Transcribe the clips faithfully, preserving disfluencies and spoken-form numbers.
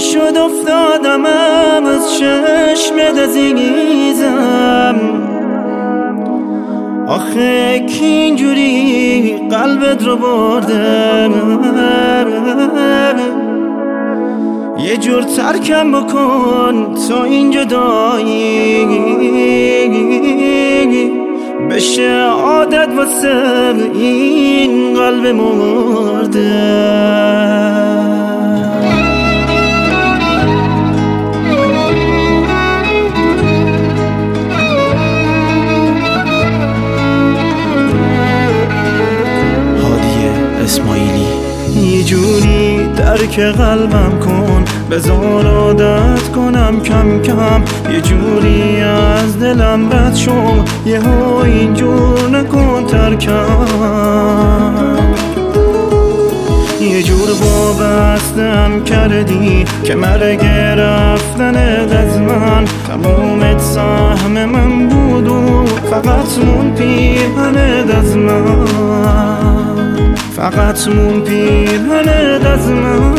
شد افتادم از چشمت عزیزم، آخه که اینجوری قلبت رو بردم، یه جور ترکم بکن تا اینجا دایی بشه عادت واسه این قلب مرده. یه جوری درک قلبم کن، بذار عادت کنم کم کم، یه جوری از دلم رد شو، یه ها اینجور نکن ترکم. یه جور وابستم کردی که مرگ رفتنت از من تمومت سهم من بود و فقط مون پیرهنت از من، فقط مون پیرهنت از من.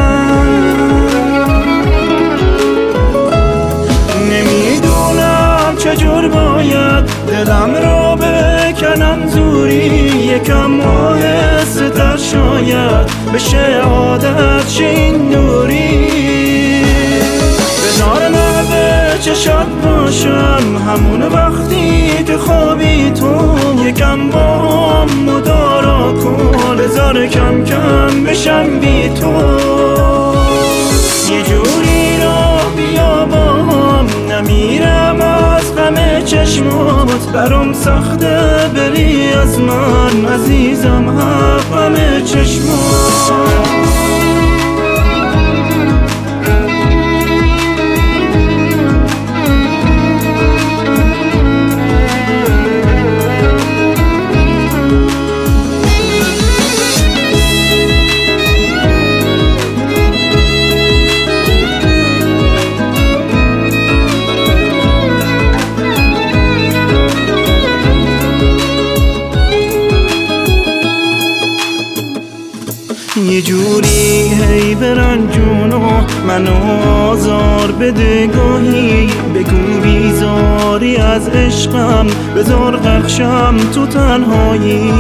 نمیدونم چجور باید دلم رو بکنم زوری، یکم آهسته تر شاید بشه عادت شه این دوری. بذار من به چشات باشم همون وقتی که خوابی تو، یکم با هم مدارا کن، بذار کم کم بشم بی تو. یه جوری راه بیا با هم، نمیرم از غم چشمات، برام سخته بری از من عزیزم غم چشمات. یه جوری هی برنجونو منو آزار بده گاهی، بگو بیزاری از عشقم، بذار غرقشم تو تنهایی.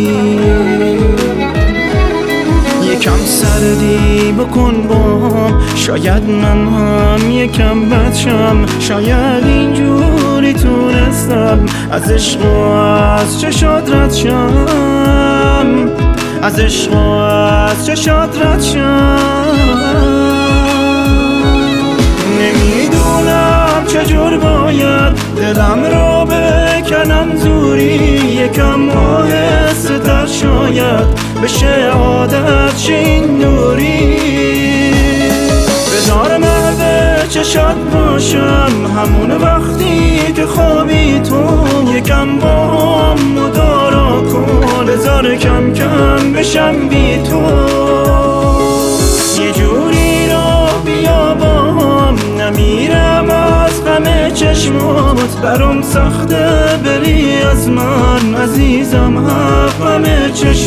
یکم سردی بکن بام، شاید من هم یکم بدشم، شاید اینجوری تونستم از عشق و از چشات رد شم، از عشق و از چشات رد شم. نمیدونم چجور باید دلم رو بکنم زوری، یکم آهسته تر شاید بشه عادت شه این دوری. بذار من به چشات باشم همون وقتی که خوابی تو، یکم با هم مدارا کن، بذار کم کم بشم بی تو. یه جوری راه بیا با هم، نمیرم از غم چشمات، برام سخته بری از من عزیزم غم چشمات.